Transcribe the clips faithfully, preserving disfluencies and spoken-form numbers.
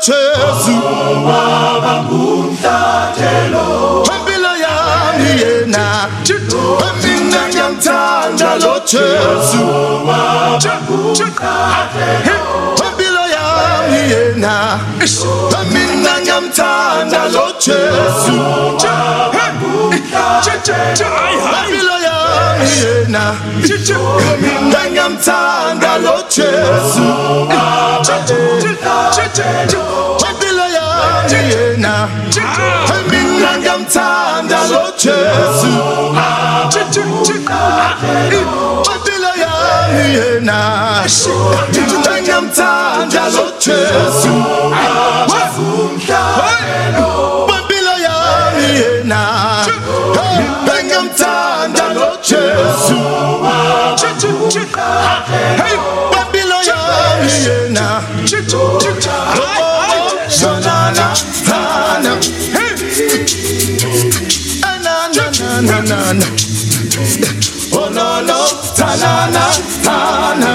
Jesu impilo yami yena mina ngiyamthanda lo Jesu impilo yami yena mina ngiyamthanda lo Jesu impilo yami yena mina ngiyamthanda lo Jesu impilo yami yena mina ngiyamthanda lo Jesu impilo yami yena mina ngiyamthanda lo Jesu impilo yami yena mina ngiyamthanda lo Jesu impilo yami yena Sonana, Tana, na na na na na. Oh no no, Tanana, Tana,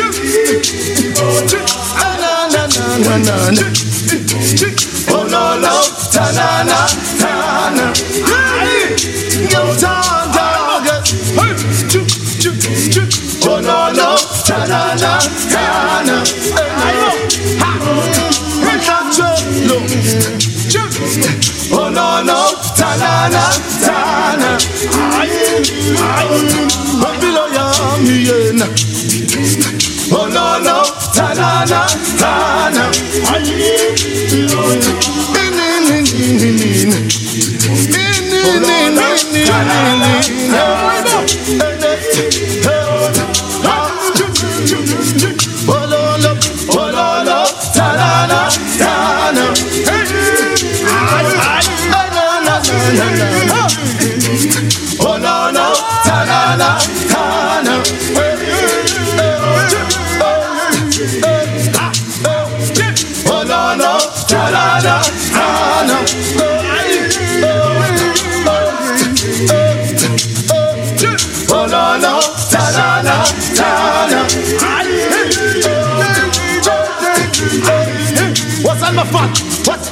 na na na na na. Oh no no, Tanana, Tana. Yo Tana, oh no no, Tanana, Tana. Oh no no, Tanana, Tana. Impilo yami yena. Oh no no, Tanana, Tana. Oh no no, Tanana, Tana. Oh no no, Tanana, Tana. Oh no no, Tanana, Tana. What's on my phone? What?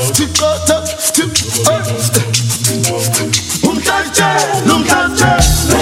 Umtache, umtache.